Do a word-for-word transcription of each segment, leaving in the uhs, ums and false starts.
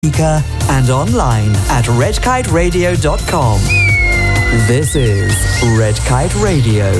and online at red kite radio dot com. This is Red Kite Radio.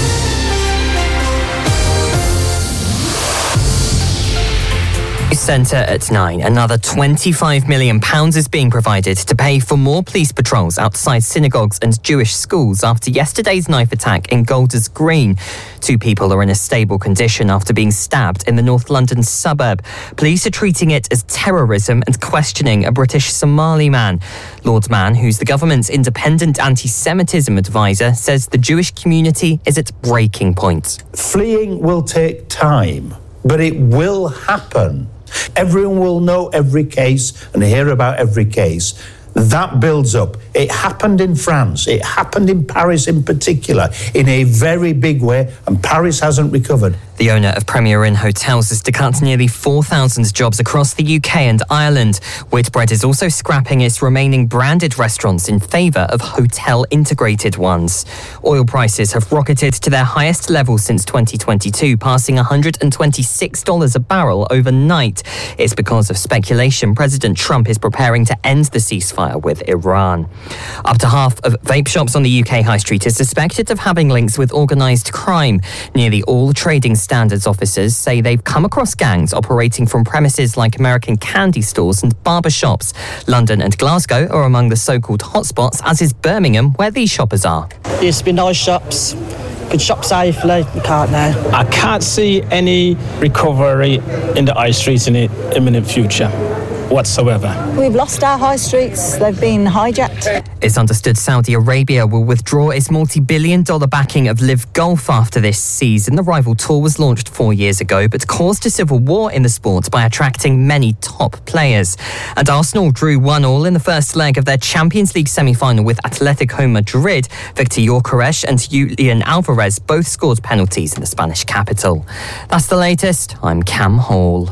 Centre at nine. Another twenty-five million pounds is being provided to pay for more police patrols outside synagogues and Jewish schools after yesterday's knife attack in Golders Green. Two people are in a stable condition after being stabbed in the North London suburb. Police are treating it as terrorism and questioning a British Somali man. Lord Mann, who's the government's independent anti-Semitism advisor, says the Jewish community is at breaking point. Fleeing will take time, but it will happen. Everyone will know every case and hear about every case. That builds up. It happened in France. It happened in Paris in particular, in a very big way, and Paris hasn't recovered. The owner of Premier Inn Hotels is to cut nearly four thousand jobs across the U K and Ireland. Whitbread is also scrapping its remaining branded restaurants in favour of hotel-integrated ones. Oil prices have rocketed to their highest level since twenty twenty-two, passing one hundred twenty-six dollars a barrel overnight. It's because of speculation President Trump is preparing to end the ceasefire with Iran. Up to half of vape shops on the U K high street are suspected of having links with organised crime. Nearly all trading standards officers say they've come across gangs operating from premises like American candy stores and barber shops. London and Glasgow are among the so-called hotspots, as is Birmingham, where these shoppers are. There used to be nice shops, could shop safely, you can't now. I can't see any recovery in the high streets in the imminent future whatsoever. We've lost our high streets, they've been hijacked. It's understood Saudi Arabia will withdraw its multi-billion dollar backing of Live Golf after this season. The rival tour was launched four years ago but caused a civil war in the sport by attracting many top players. And Arsenal drew one all in the first leg of their Champions League semi-final with Atletico Madrid. Victor Gyökeres and Julian Alvarez both scored penalties in the Spanish capital. That's the latest. I'm Cam Hall.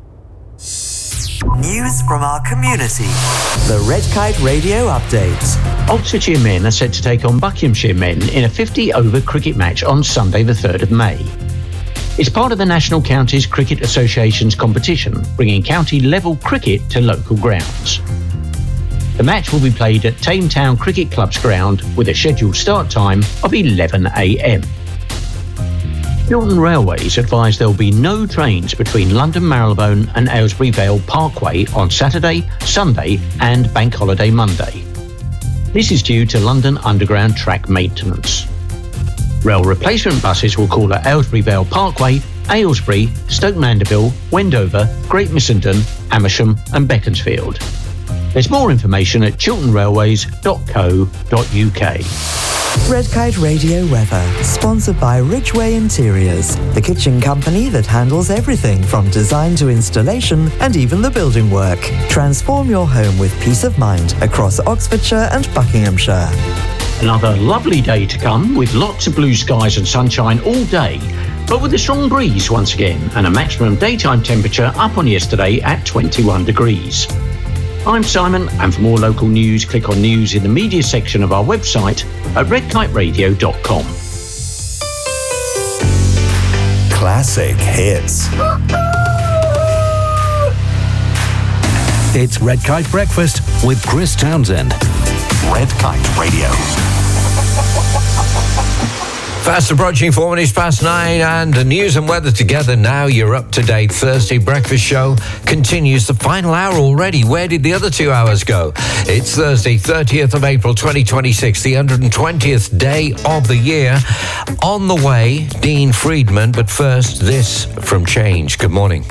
News from our community. The Red Kite Radio Update. Oxfordshire men are set to take on Buckinghamshire men in a fifty over cricket match on Sunday the third of May. It's part of the National Counties Cricket Association's competition, bringing county-level cricket to local grounds. The match will be played at Tame Town Cricket Club's ground with a scheduled start time of eleven a m. Chiltern Railways advised there will be no trains between London Marylebone and Aylesbury Vale Parkway on Saturday, Sunday and Bank Holiday Monday. This is due to London Underground track maintenance. Rail replacement buses will call at Aylesbury Vale Parkway, Aylesbury, Stoke Mandeville, Wendover, Great Missenden, Amersham and Beaconsfield. There's more information at chiltern railways dot co dot u k. Red Kite Radio weather, sponsored by Ridgeway Interiors, the kitchen company that handles everything from design to installation and even the building work. Transform your home with peace of mind across Oxfordshire and Buckinghamshire. Another lovely day to come with lots of blue skies and sunshine all day, but with a strong breeze once again and a maximum daytime temperature up on yesterday at twenty-one degrees. I'm Simon, and for more local news, click on News in the Media section of our website at red kite radio dot com. Classic hits. It's Red Kite Breakfast with Chris Townsend. Red Kite Radio. Fast approaching four minutes past nine, and the news and weather together now. Your up-to-date Thursday breakfast show continues the final hour already. Where did the other two hours go? It's Thursday, thirtieth of April, twenty twenty-six, the one hundred twentieth day of the year. On the way, Dean Friedman, but first, this from Change. Good morning.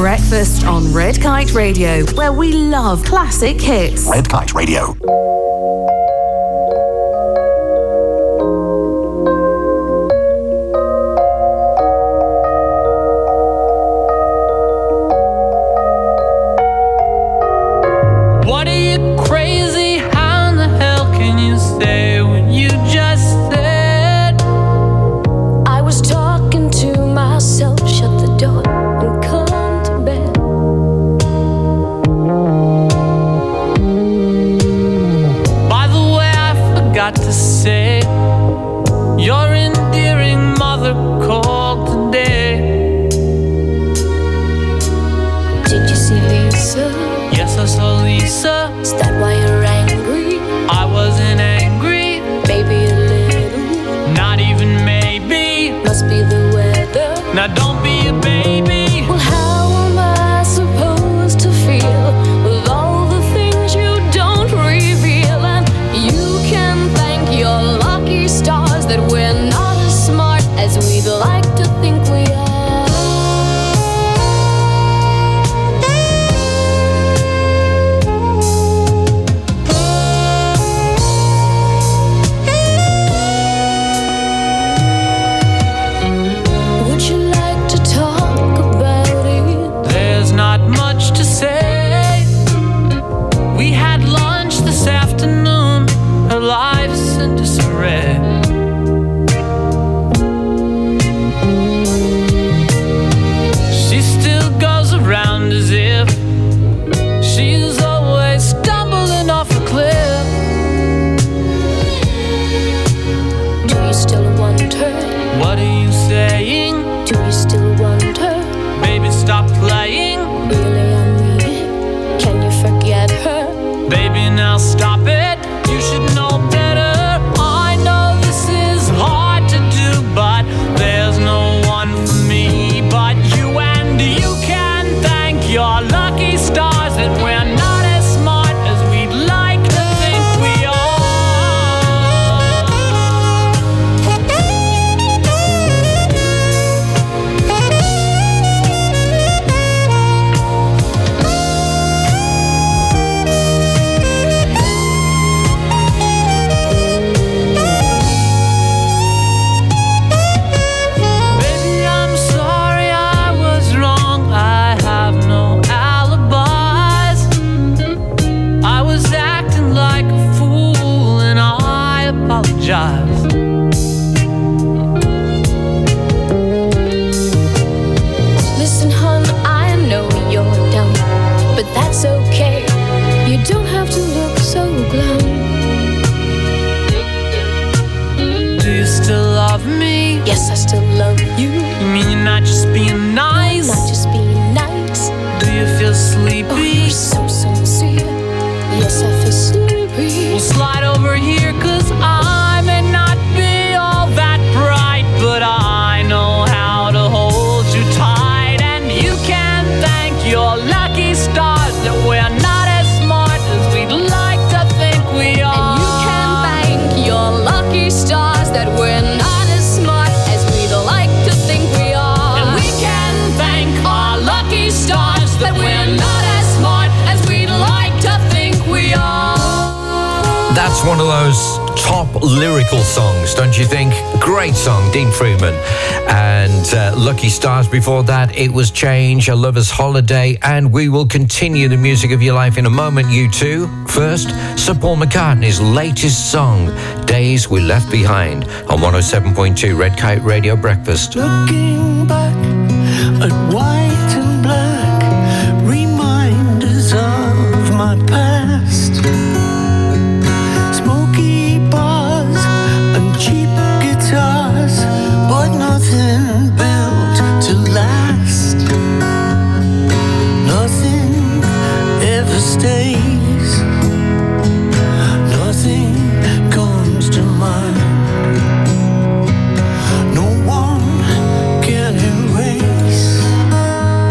Breakfast on Red Kite Radio, where we love classic hits. Red Kite Radio. What are you crazy? How in the hell can you say what you just said? I was talking to myself, shut the door and come to bed. By the way, I forgot to say, your endearing mother called today. Did you see Lisa? Yes, I saw Lisa. Is that why you're angry? I wasn't angry. Maybe a little. Not even maybe. Must be the weather. Now don't be a baby. Well, how am I supposed to feel with all the things you don't reveal? And you can thank your lucky stars that we're not as smart as we'd like to think we are. Would you like to talk about it? There's not much to say. We had lunch this afternoon. Her life's in disarray. She still goes around as if she's always stumbling off a cliff. Do you still wonder? What are you saying? Do you still wonder? Baby, stop playing. Really, I mean it. Can you forget her? Baby, now stop it. You should know better. I know this is hard to do, but there's no one for me but you. And you can thank your lucky stars that we're not as smart as we'd like to think we are. Baby, I'm sorry I was wrong. I have no alibis. I was acting like a fool and I apologize. Listen, hon, I know you're dumb, but that's okay. You don't have to look so glum. Do you still love me? Yes, I still love you. You mean you're not just being nice? Not just being nice. Do you feel sleepy? Oh, you're so sincere. Yes, I feel sleepy. We'll slide over here, cause I may not be all that bright, but I know how to hold you tight. And you can thank your lucky stars that we're not as smart as we'd like to think we are. And you can thank your lucky stars that we're not as smart as we'd like to think we are. And we can thank our lucky stars that we're not as smart as we'd like to think we are. That's one of those top lyrical songs, don't you think? Great song, Dean Freeman. And uh, Lucky Stars before that, it was Change, A Lover's Holiday, and we will continue the music of your life in a moment, you two. First, Sir Paul McCartney's latest song, Days We Left Behind, on one oh seven point two Red Kite Radio Breakfast. Looking back at white and black, reminders of my past. Smoky bars and cheap guitars, but nothing built to last. Nothing ever stays. Nothing comes to mind. No one can erase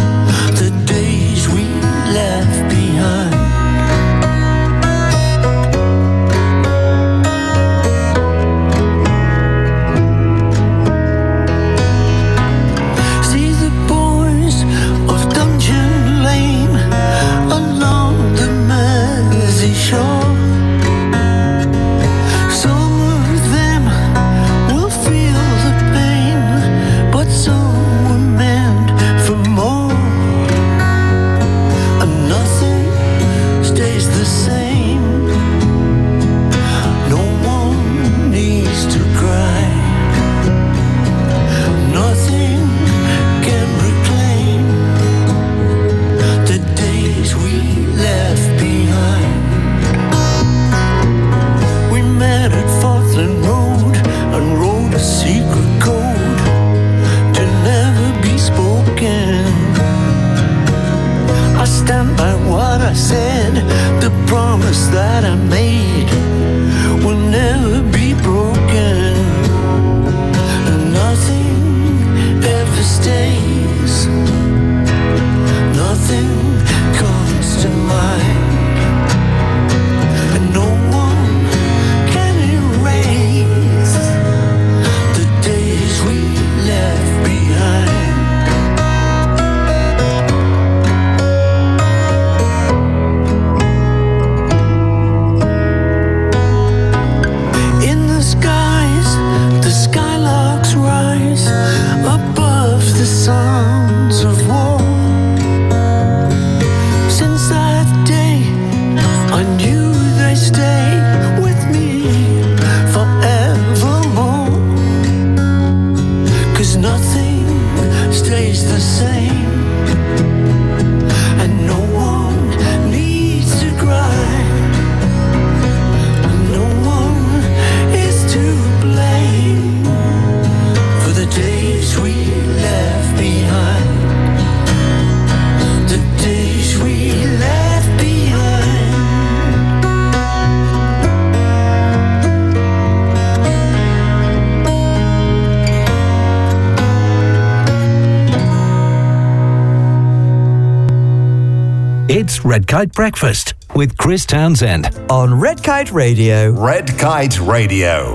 stays the same, and no one needs to cry. No one is to blame for the days we left behind. The days we left behind. It's Red Kite Breakfast with Chris Townsend on Red Kite Radio. Red Kite Radio.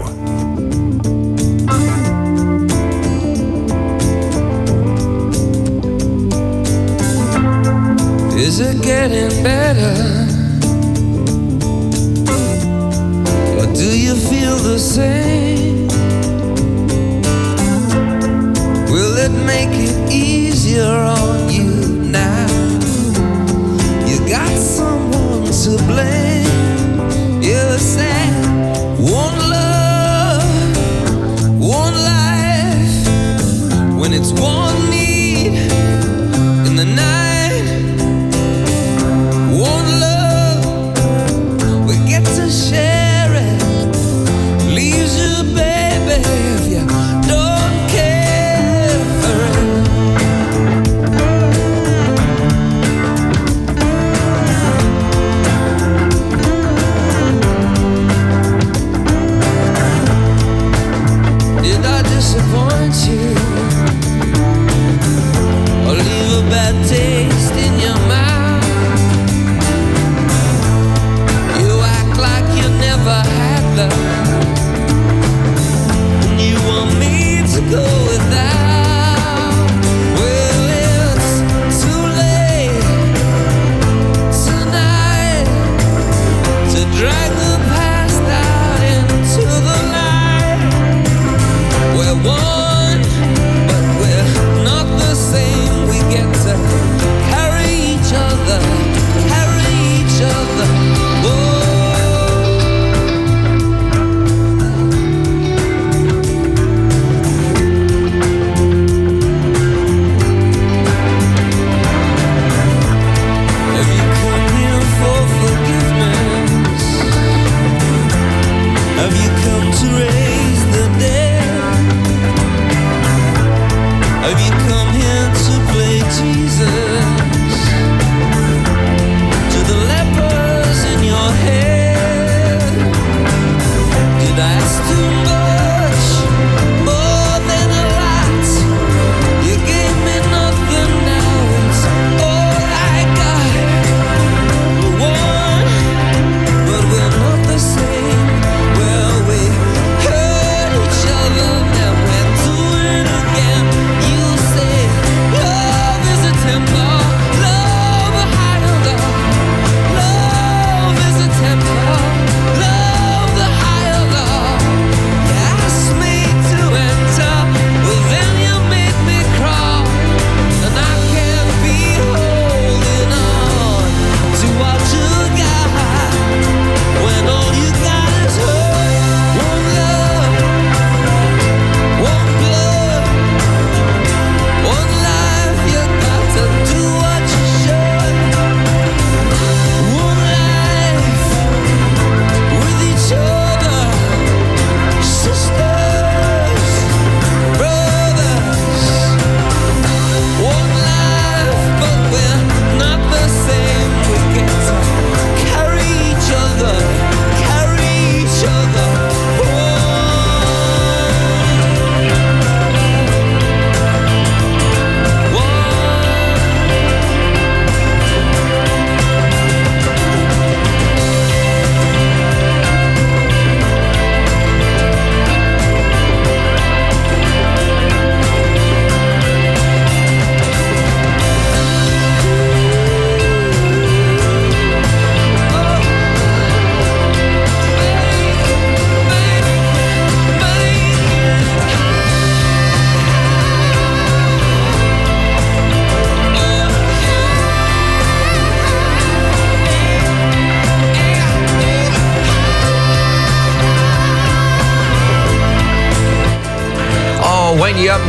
Is it getting better? Or do you feel the same? Will it make it easier on you now? You got someone to blame. You said one love, one life. When it's one need in the night. Share it, leaves you, baby, if you don't care for it. Did I disappoint you, or leave a bad taste in your mouth? Never had love, and you want me to go without. Well, it's too late tonight to drag the past out into the night. We're one, but we're not the same. We get to carry each other, carry each other. Whoa. Temple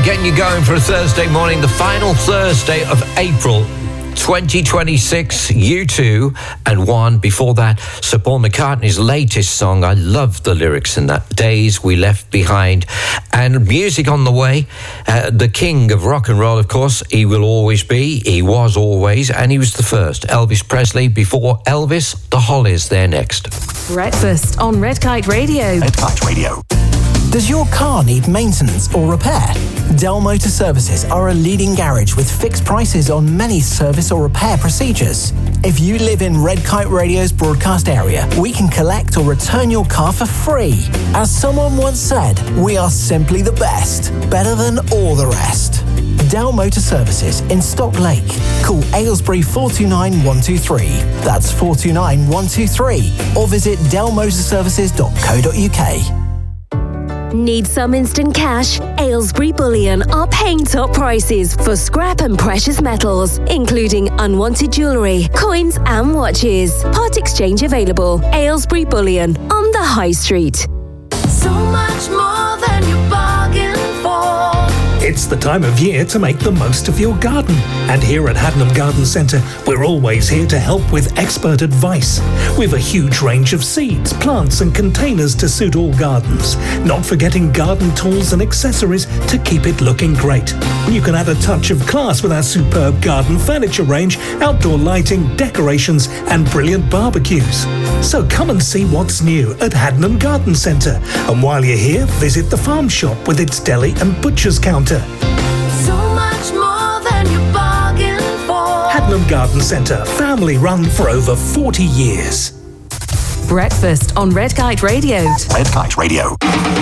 getting you going for a Thursday morning, the final Thursday of April twenty twenty-six. U two and one. Before that, Sir Paul McCartney's latest song. I love the lyrics in that. Days We Left Behind. And music on the way. Uh, the king of rock and roll, of course. He will always be. He was always. And he was the first. Elvis Presley. Before Elvis, the Hollies. They're next. Breakfast on Red Kite Radio. Red Kite Radio. Does your car need maintenance or repair? Dell Motor Services are a leading garage with fixed prices on many service or repair procedures. If you live in Red Kite Radio's broadcast area, we can collect or return your car for free. As someone once said, we are simply the best, better than all the rest. Dell Motor Services in Stock Lake. Call Aylesbury four two nine, one two three. That's four two nine, one two three. Or visit dell motor services dot co dot uk. Need some instant cash? Aylesbury Bullion are paying top prices for scrap and precious metals, including unwanted jewellery, coins and watches. Part exchange available. Aylesbury Bullion on the High Street. So much more than you bargained for. It's the time of year to make the most of your garden. And here at Haddenham Garden Centre, we're always here to help with expert advice. We've a huge range of seeds, plants and containers to suit all gardens. Not forgetting garden tools and accessories to keep it looking great. You can add a touch of class with our superb garden furniture range, outdoor lighting, decorations and brilliant barbecues. So come and see what's new at Haddenham Garden Centre. And while you're here, visit the farm shop with its deli and butcher's counter. So much more than you bargained for. Haddenham Garden Centre, family run for over forty years. Breakfast on Red Kite Radio. Red Kite Radio.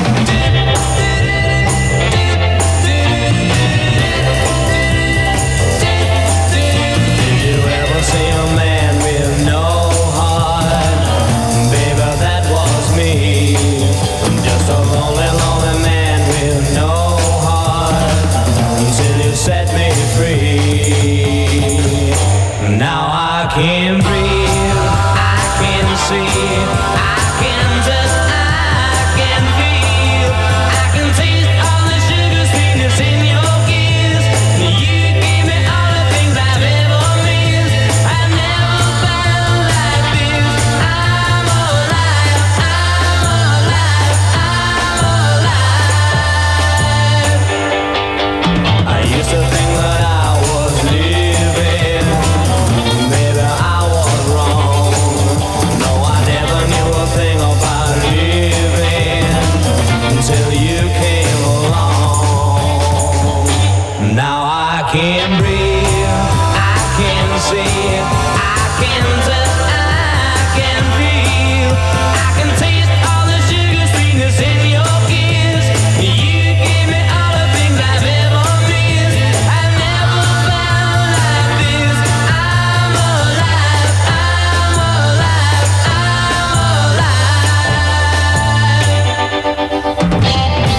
Can breathe, I can see, I can touch, I can feel, I can taste all the sugar sweetness in your kiss. You give me all the things I've ever missed. I've never found like this. I'm alive, I'm alive, I'm alive. I used to think that I was living. Can breathe, I can see, I can touch, I can feel, I can taste all the sugar sweetness in your kiss. You give me all the things I've ever missed. I've never found like this. I'm alive, I'm alive, I'm alive.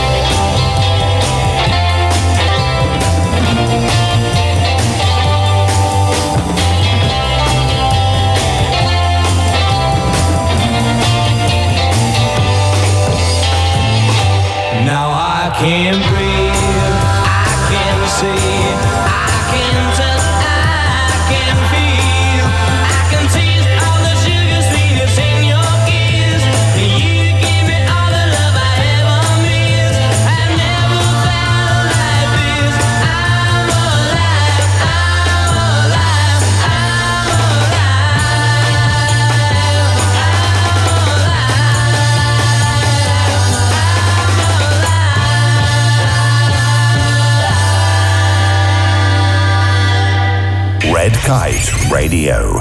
I can breathe, I can see, I can touch, I can feel, I can taste all the sugar sweetness in your kiss. You give me all the love I ever missed. I've never found like this. I'm alive, I'm alive, I'm Red Kite Radio.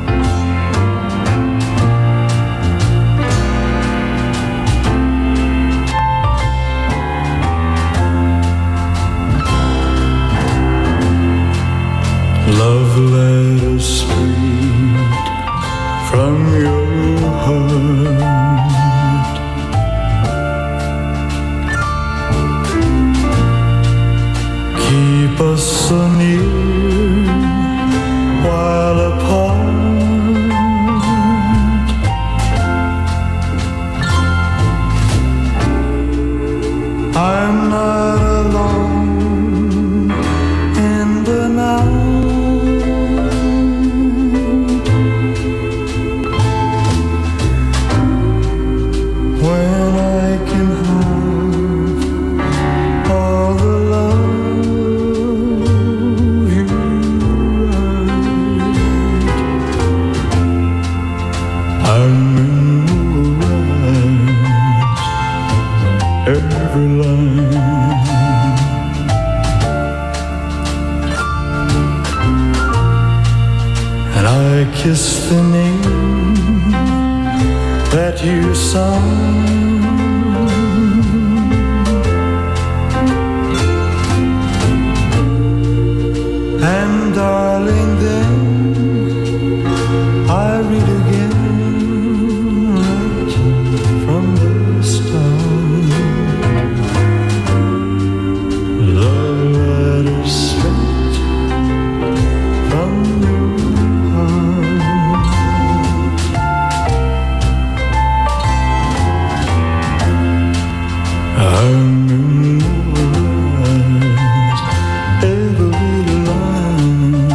Love letters sweet from your heart. Keep us so near while apart. I'm not alone kiss the name that you sung. And darling, then I read again right from the start. Love letters straight from your heart. I memorize every line.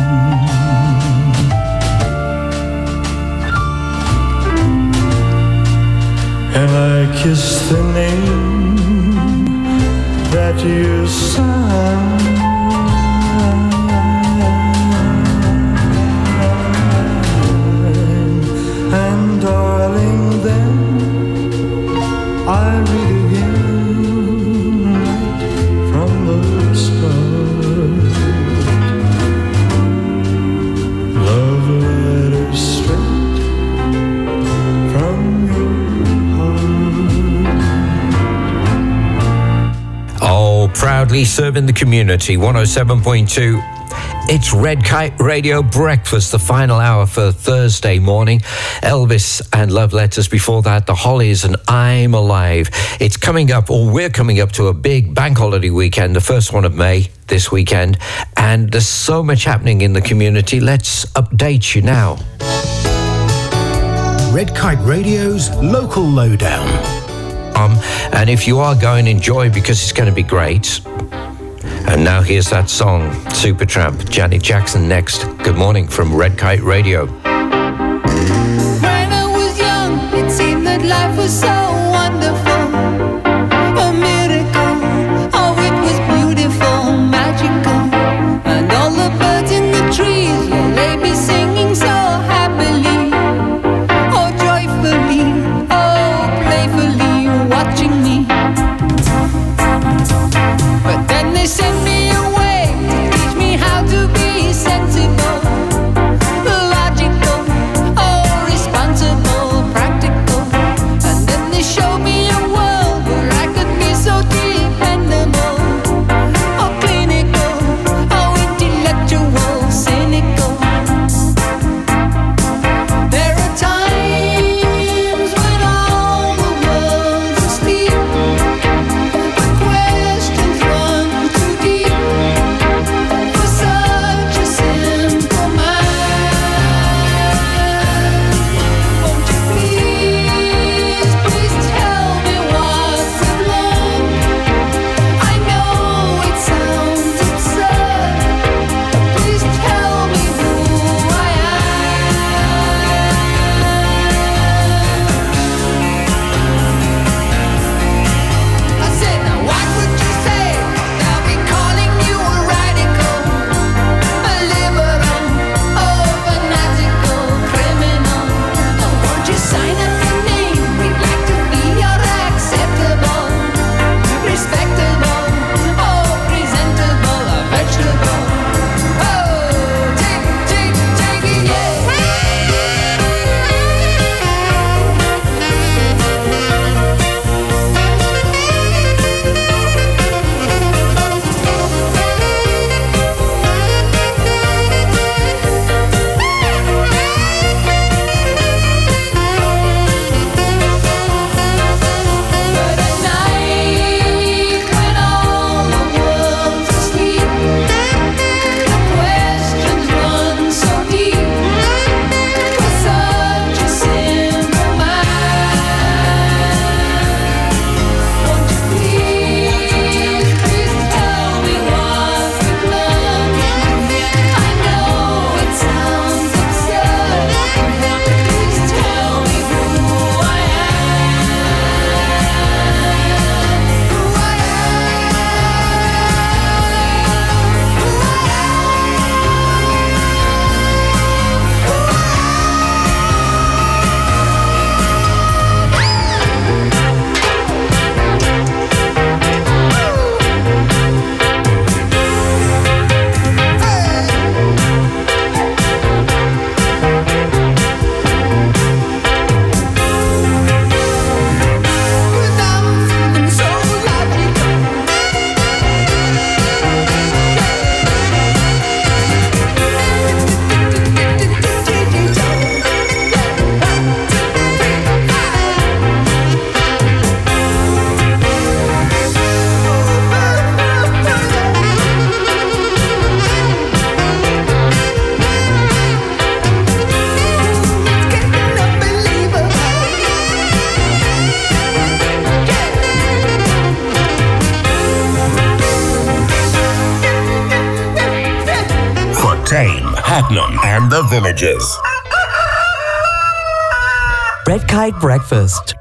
And I kiss the name that you signed. And darling, then I read again right from the start. Love letters straight from your heart. Oh, proudly serving the community. one oh seven point two. It's Red Kite Radio Breakfast, the final hour for Thursday morning. Elvis and Love Letters. Before that, The Hollies and I'm Alive. It's coming up, or we're coming up to a big bank holiday weekend, the first one of May this weekend. And there's so much happening in the community. Let's update you now. Red Kite Radio's Local Lowdown. Um, and if you are going, enjoy, because it's going to be great. And now here's that song, Supertramp, Janet Jackson next. Good morning from Red Kite Radio. When I was young, it seemed that life was so wonderful, a miracle. Oh, it was beautiful, magical, and all the birds in the trees, well, they be singing so happily, oh, joyfully, oh, playfully, watching me. But then they sent me away to teach me how to be sensible, logical, oh, responsible, practical. And then Tame, Hadnam, and the Villagers. Red Kite Breakfast.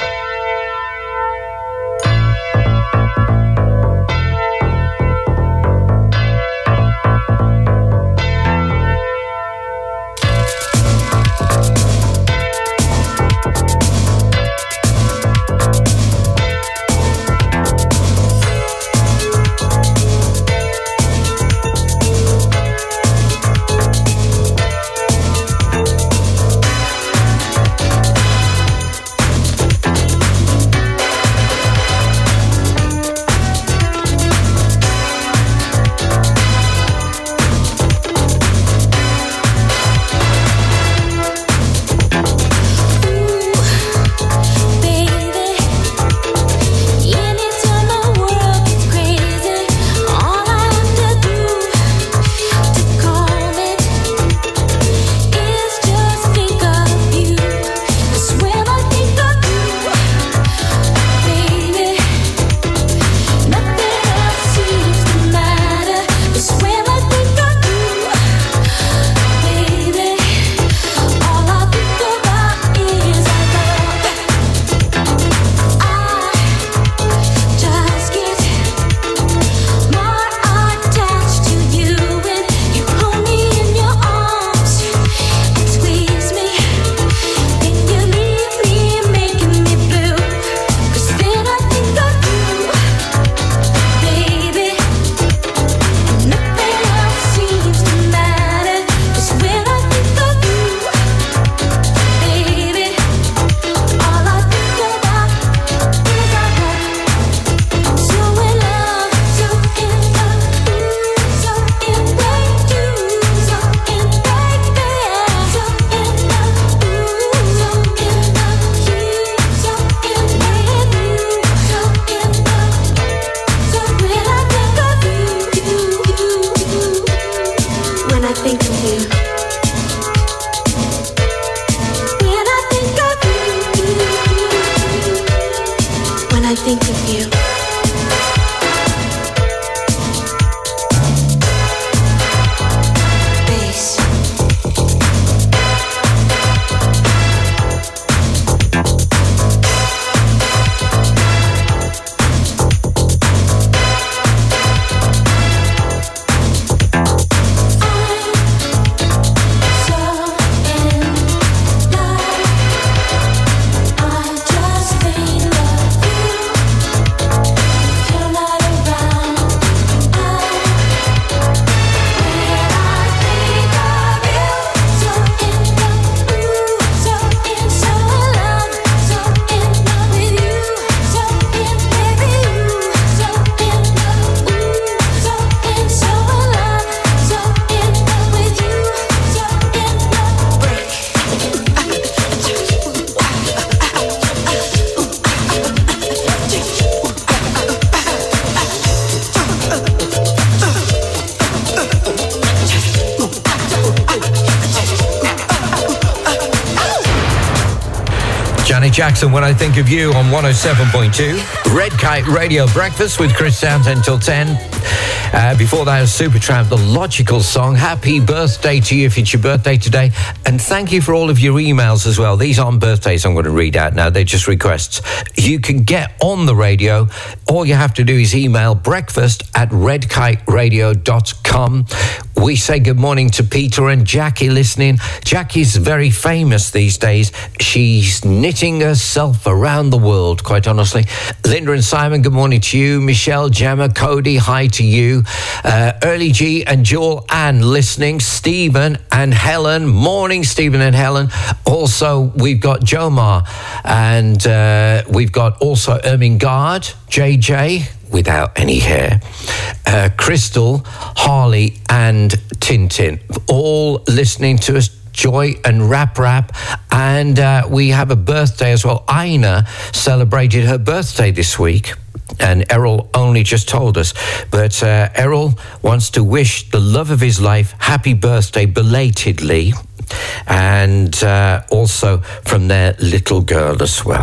Jackson, When I Think of You on one oh seven point two. Red Kite Radio Breakfast with Chris Townsend till ten. Uh, before that was Supertramp, the logical song. Happy birthday to you if it's your birthday today. And thank you for all of your emails as well. These aren't birthdays I'm going to read out now. They're just requests. You can get on the radio. All you have to do is email breakfast at red kite radio dot com. We say good morning to Peter and Jackie listening. Jackie's very famous these days. She's knitting herself around the world, quite honestly. Linda and Simon, good morning to you. Michelle, Gemma, Cody, hi to you. Uh, Early G and Joel Ann listening. Stephen and Helen. Morning, Stephen and Helen. Also, we've got Jomar. And uh, we've got also Ermingard, J J, without any hair, uh, Crystal, Harley and Tintin, all listening to us. Joy and Rap Rap, and uh, we have a birthday as well. Aina celebrated her birthday this week, and Errol only just told us, but uh, Errol wants to wish the love of his life happy birthday belatedly, and uh, also from their little girl as well.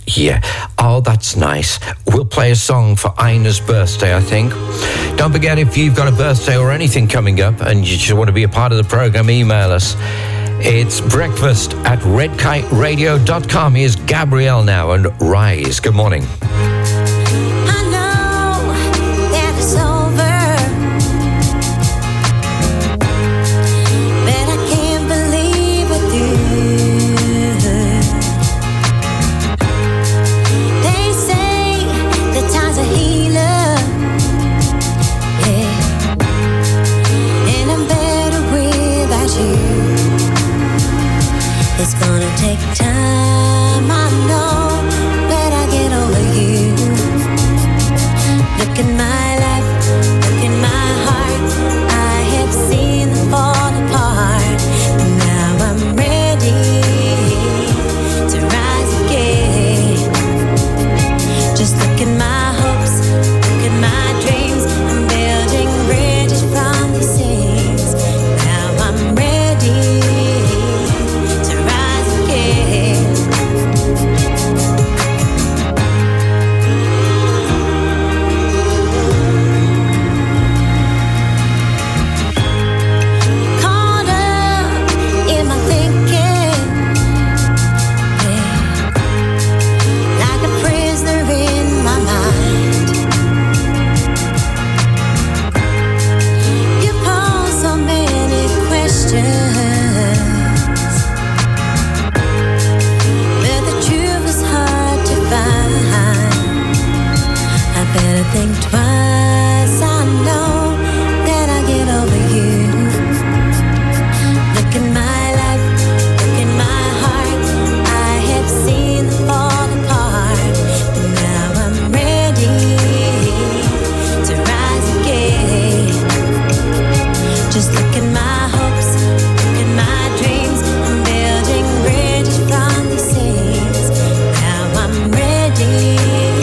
Yeah. Oh, that's nice. We'll play a song for Ina's birthday, I think. Don't forget, if you've got a birthday or anything coming up and you just want to be a part of the program, email us. It's breakfast at red kite radio dot com. Here's Gabrielle now and Rise. Good morning. It's gonna take time, I know, but I get over you. Look at my life, look at my heart. I have seen them fall apart, but now I'm ready to rise again. Just look at my hopes, look at my dreams. I'm building bridges from these things. Now I'm ready. Think twice, I know that I get over you. Look at my life, look at my heart. I have seen them fall apart, but now I'm ready to rise again. Just look at my hopes, look at my dreams. I'm building bridges from these things. Now I'm ready.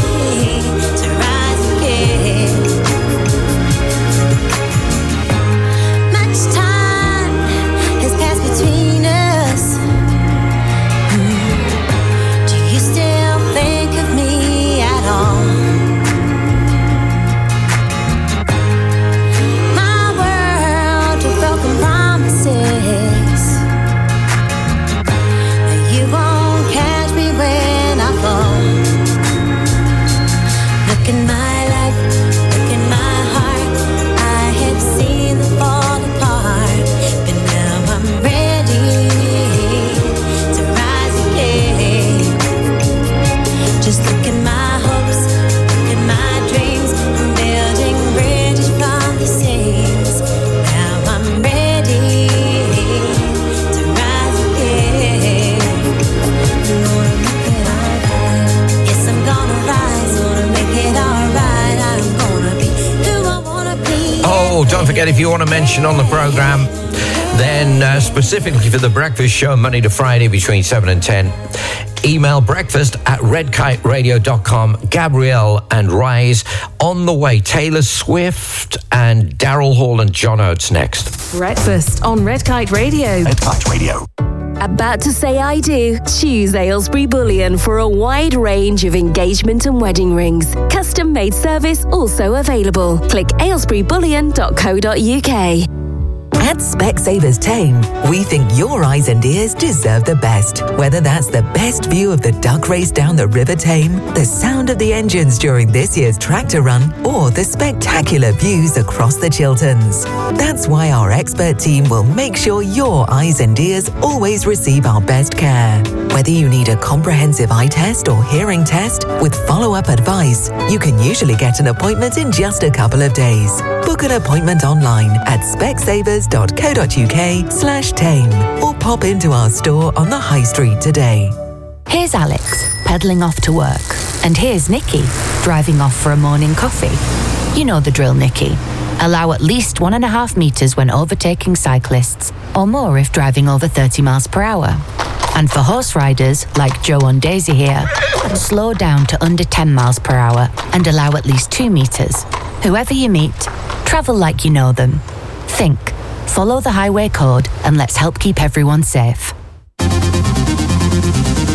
Don't forget, if you want to mention on the programme, then uh, specifically for the breakfast show, Monday to Friday between seven and ten, email breakfast at red kite radio dot com. Gabrielle and Rise on the way. Taylor Swift and Daryl Hall and John Oates next. Breakfast on Red Kite Radio. Red Kite Radio. About to say I do? Choose Aylesbury Bullion for a wide range of engagement and wedding rings. Custom made service also available. Click aylesbury bullion dot co dot uk. At Specsavers Tame, we think your eyes and ears deserve the best. Whether that's the best view of the duck race down the River Tame, the sound of the engines during this year's tractor run, or the spectacular views across the Chilterns. That's why our expert team will make sure your eyes and ears always receive our best care. Whether you need a comprehensive eye test or hearing test with follow-up advice, you can usually get an appointment in just a couple of days. Book an appointment online at specsavers dot co dot uk slash tame or pop into our store on the High Street today. Here's Alex, pedalling off to work. And here's Nikki, driving off for a morning coffee. You know the drill, Nikki. Allow at least one and a half metres when overtaking cyclists, or more if driving over thirty miles per hour. And for horse riders, like Joe and Daisy here, slow down to under ten miles per hour and allow at least two metres. Whoever you meet, travel like you know them. Think, follow the highway code, and let's help keep everyone safe.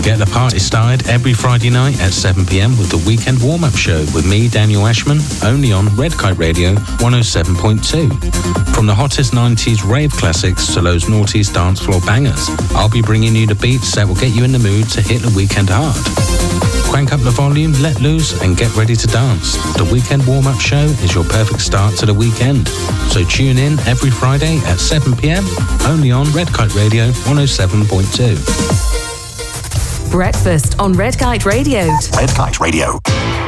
Get the party started every Friday night at seven p.m. with the Weekend Warm-Up Show with me, Daniel Ashman, only on Red Kite Radio one oh seven point two. From the hottest nineties rave classics to those noughties dance floor bangers, I'll be bringing you the beats that will get you in the mood to hit the weekend hard. Crank up the volume, let loose, and get ready to dance. The Weekend Warm-Up Show is your perfect start to the weekend. So tune in every Friday at seven p.m. only on Red Kite Radio one oh seven point two. Breakfast on Red Kite Radio. Red Kite Radio.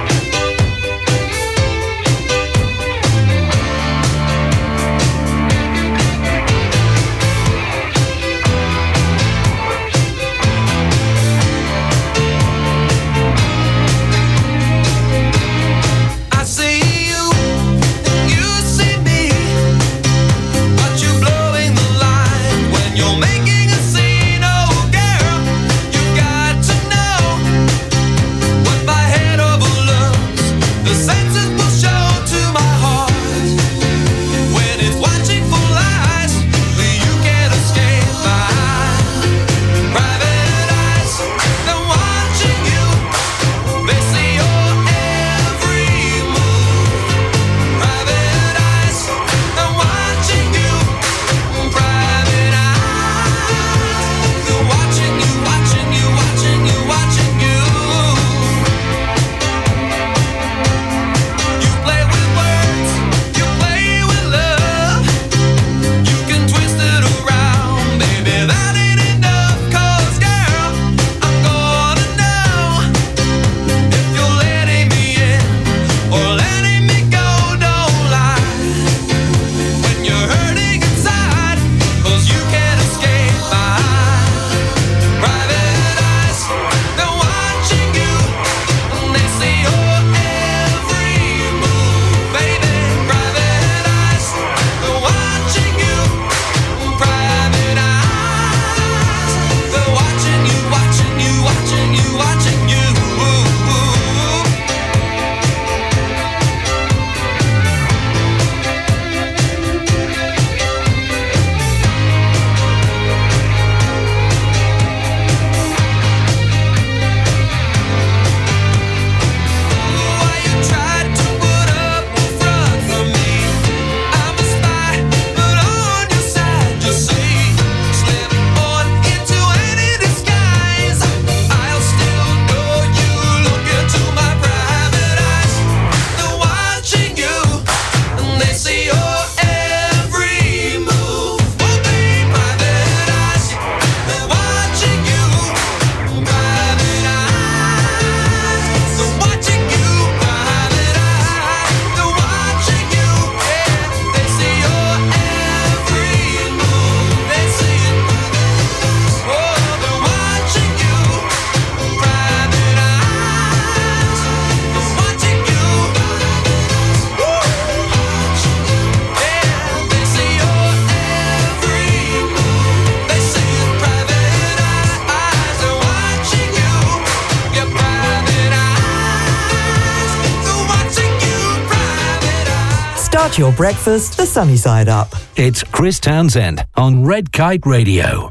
Start your breakfast the sunny side up. It's Chris Townsend on Red Kite Radio.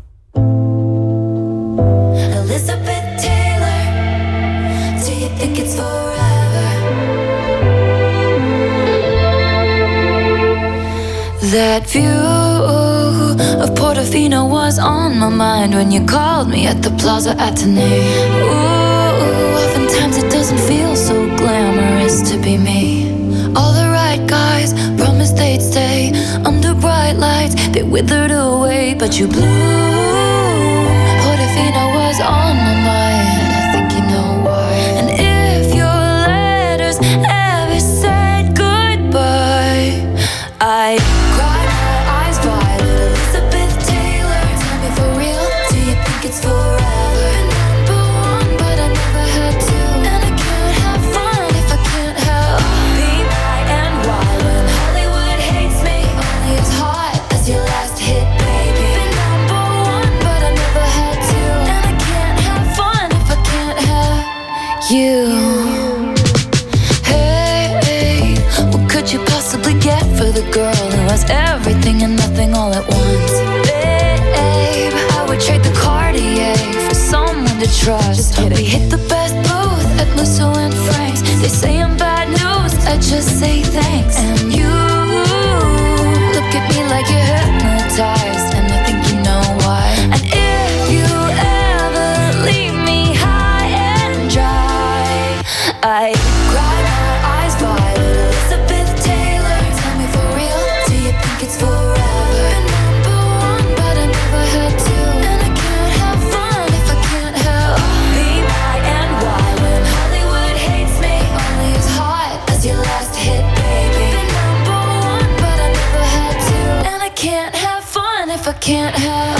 Elizabeth Taylor, do you think it's forever? That view of Portofino was on my mind when you called me at the Plaza Athénée. Ooh, oftentimes it doesn't feel so glamorous to be me. All the right guys promised they'd stay under bright lights. They withered away, but you blew. Portofino was on my mind. I think you know why. And if your letters ever said goodbye, I cried my eyes violet. Elizabeth Taylor, tell me for real, do you think it's forever? Number one, but I never had to. And I can't have fun if I can't have be my and why when Hollywood hates me, only as hot as your last hit, baby. Been number one, but I never had to. And I can't have fun if I can't have you. Hey, what could you possibly get for the girl who has everything and nothing all at once? Babe, I would trade the Cartier for someone to to trust. Just kidding. We hit the best booth at Musso and Frank's. They say I'm bad news, I just say thanks. And you look at me like you're hypnotized, and I think you know why. And if you ever leave me high and dry, I cry my eyes violet. Elizabeth Taylor, tell me for real, do you think it's forever? Been number one, but I never had to. And I can't have fun if I can't help. B Y N Y, when Hollywood hates me, only as hot as your last hit, baby. Been number one, but I never had to. And I can't have fun if I can't help.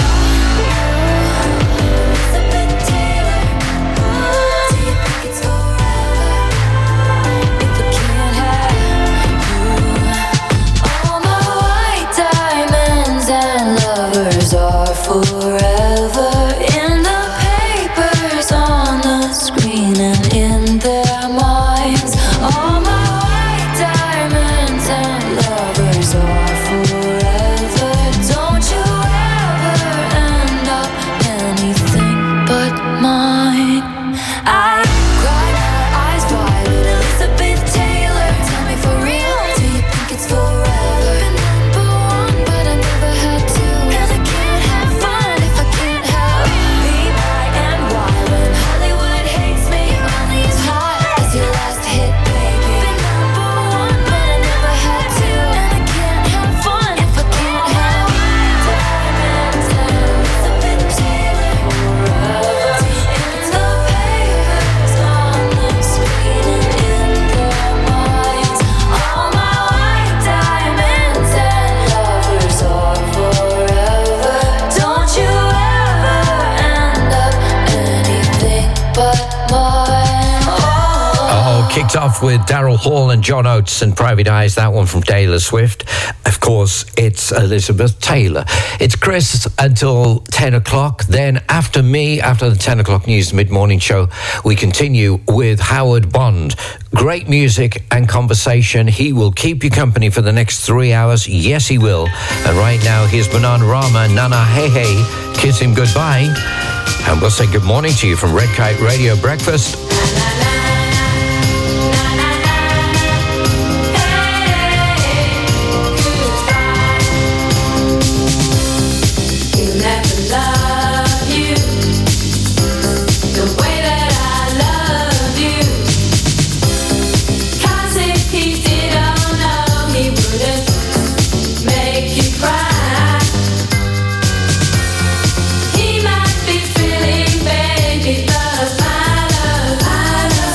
Elizabeth Taylor, do you think it's forever? If I can't have you. All my white diamonds and lovers are forever in the papers, on the screen, and in their minds. All my white diamonds and lovers are forever. Don't you ever end up anything but mine. I cry my eyes violet. Elizabeth Taylor, tell me for real, do you think it's forever? Been number one, but I never had to. And I can't have fun if I can't help. B Y N Y, when Hollywood hates me, only as hot as your last hit, baby. Been number one, but I never had to. And I can't have fun if I can't help. Diamonds and Elizabeth Taylor, forever in the papers, on the screen, and in their minds. All my white diamonds and lovers are forever. Don't you ever end up anything but mine. Oh, kicked off with Daryl Hall and John Oates and Private Eyes, that one from Taylor Swift. Of course, it's Elizabeth Taylor. It's Chris until ten o'clock. Then after me, after the ten o'clock news mid-morning show, we continue with Howard Bond. Great music and conversation. He will keep you company for the next three hours. Yes, he will. And right now, here's Bananarama, Nana Hey Hey, Kiss Him Goodbye. And we'll say good morning to you from Red Kite Radio Breakfast. He'll never love you the way that I love you. 'Cause if he did, oh no, he wouldn't make you cry. He might be feeling, baby, but my love, my love.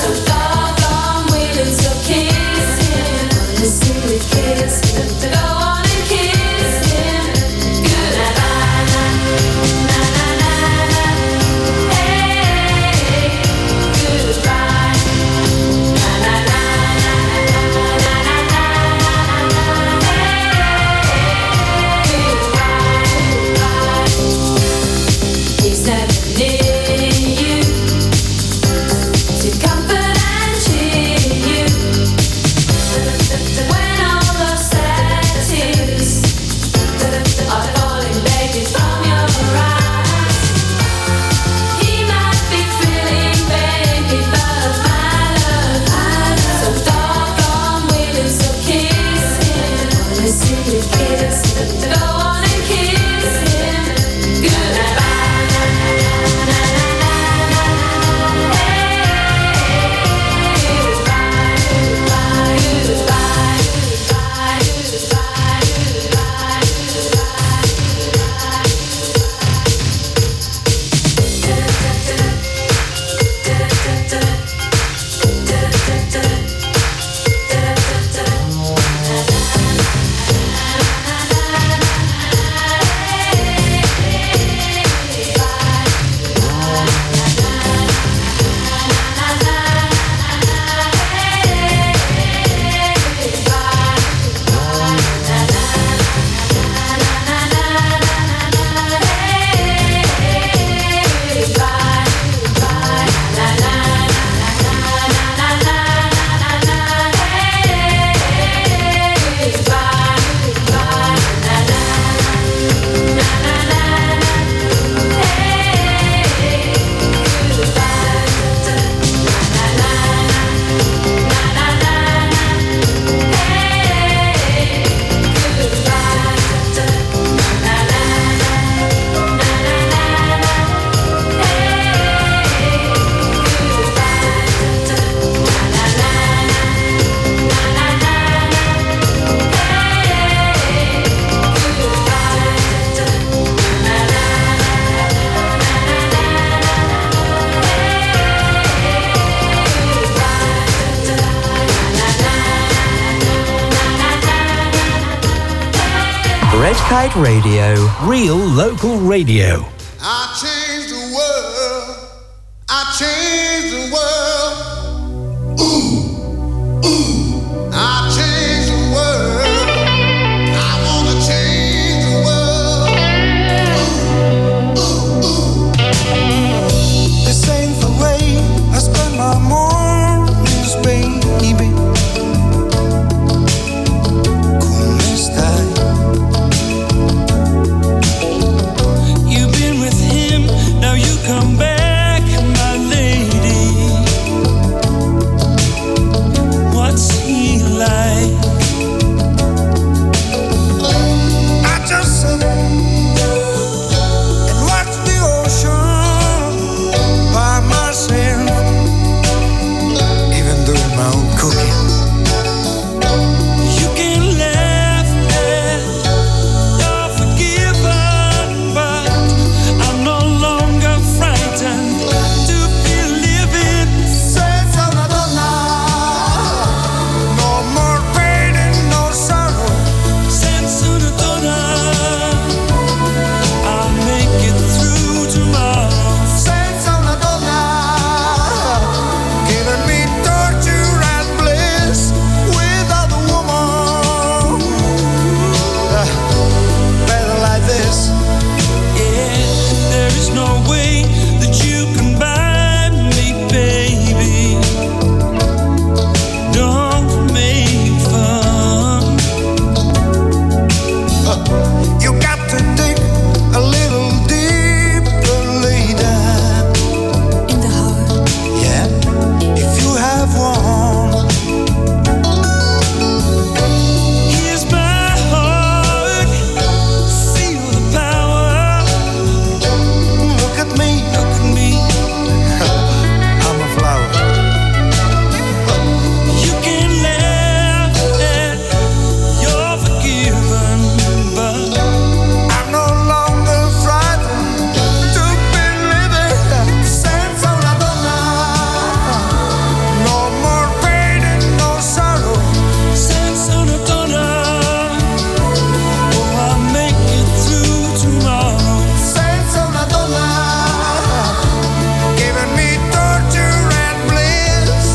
Red Kite Radio. Real local radio. I changed the world. I changed the world. Ooh, ooh. I changed the world. I wanna change the world. Ooh, ooh, ooh. This ain't the way I spend my mornings, baby. ¿Cómo estás? You've been with him, now you come back, my lady. What's he like? I just sit and watch the ocean by myself, even doing my own cooking. You can laugh at you're forgiven, but I'm no longer frightened to be living. Senza una donna, no more pain and no sorrow. Senza una donna, I'll make it through tomorrow. Senza una donna, giving me torture and bliss without a woman. Better like this. Yeah, there is no way that you can buy me, baby. Don't make fun. You got to dig a little deeper later in the heart. Yeah, if you have one. Here's my heart. Feel the power. Look at me, look at me. I'm a flower. You can laugh at you're forgiven, but I'm no longer frightened to be living. Senza una donna, no more pain and no sorrow. Senza una donna, oh, I'll make it through tomorrow. Senza una donna, giving me torture and bliss.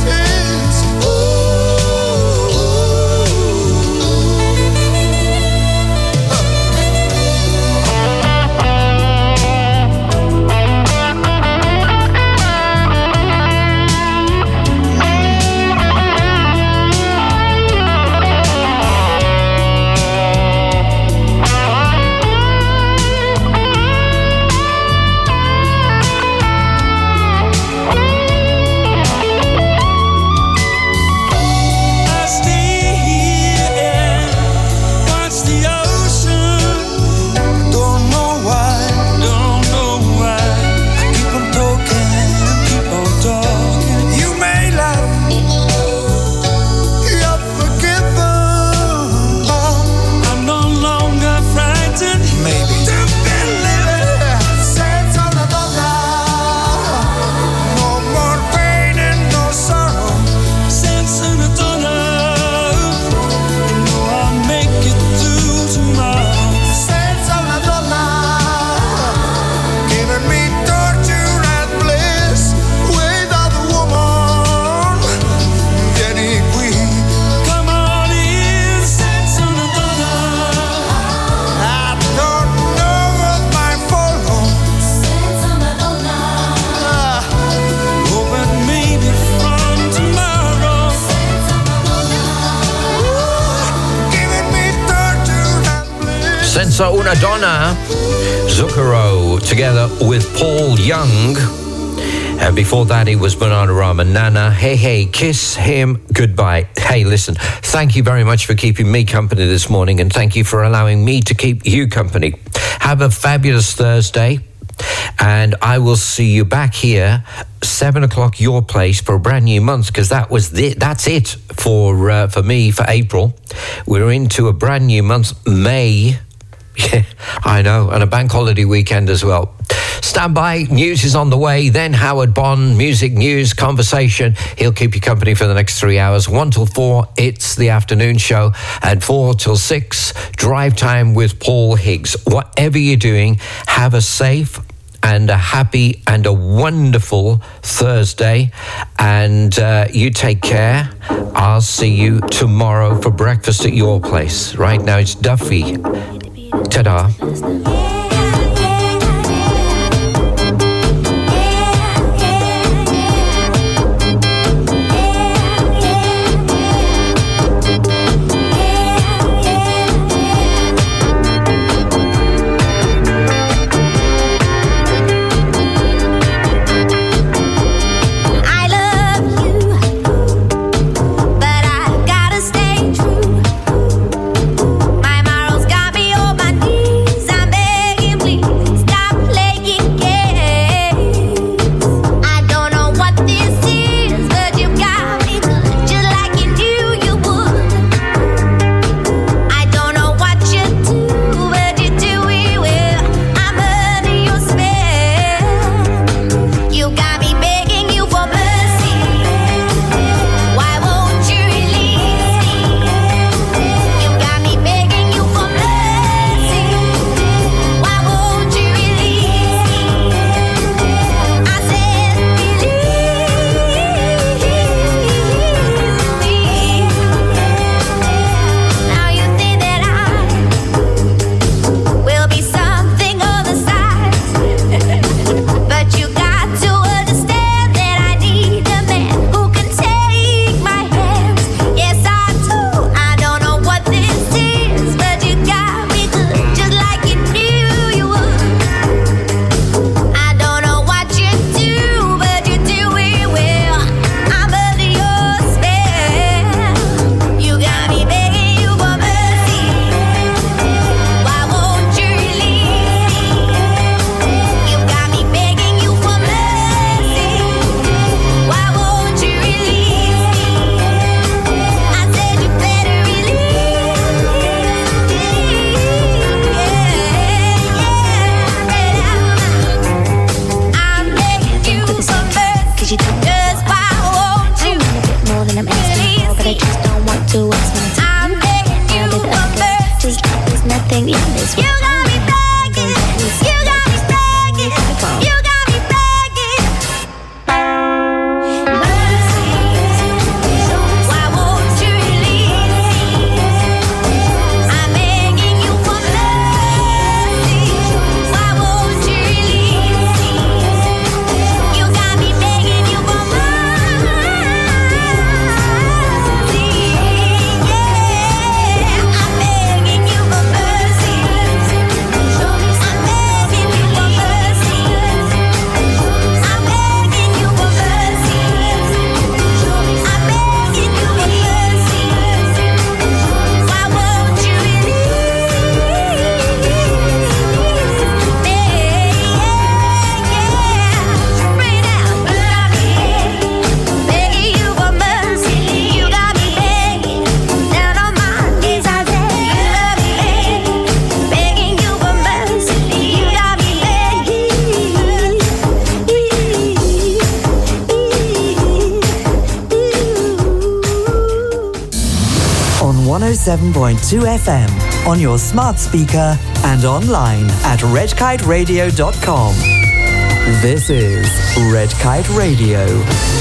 I stay here and watch the ocean. Don't know why, don't know why. I keep on talking, keep on talking. You may laugh, you're forgiven. I'm no longer frightened, maybe to be living. Senza una donna, no more pain and no sorrow. Senza una donna, you know I'll make it through tomorrow. Senza una donna, giving me torture and bliss without a woman. Vieni qui, come on in. Senza una donna, I don't know what might follow. Senza una donna, oh, but maybe from tomorrow. Giving me torture and bliss. Senza una donna, Zucchero, together with Paul Young. And before that, it was Bananarama, Nana, Hey Hey, Kiss Him Goodbye. Hey, listen, thank you very much for keeping me company this morning, and thank you for allowing me to keep you company. Have a fabulous Thursday, and I will see you back here seven o'clock your place for a brand new month, because that was the, that's it for uh, for me for April. We're into a brand new month, May. Yeah, I know, and a bank holiday weekend as well. Stand by, news is on the way. Then Howard Bond, music, news, conversation. He'll keep you company for the next three hours. One till four, it's the afternoon show. And four till six, drive time with Paul Higgs. Whatever you're doing, have a safe and a happy and a wonderful Thursday. And uh, you take care. I'll see you tomorrow for breakfast at your place. Right now it's Duffy. Ta-da. one oh seven point two F M, on your smart speaker and online at red kite radio dot com. This is Red Kite Radio.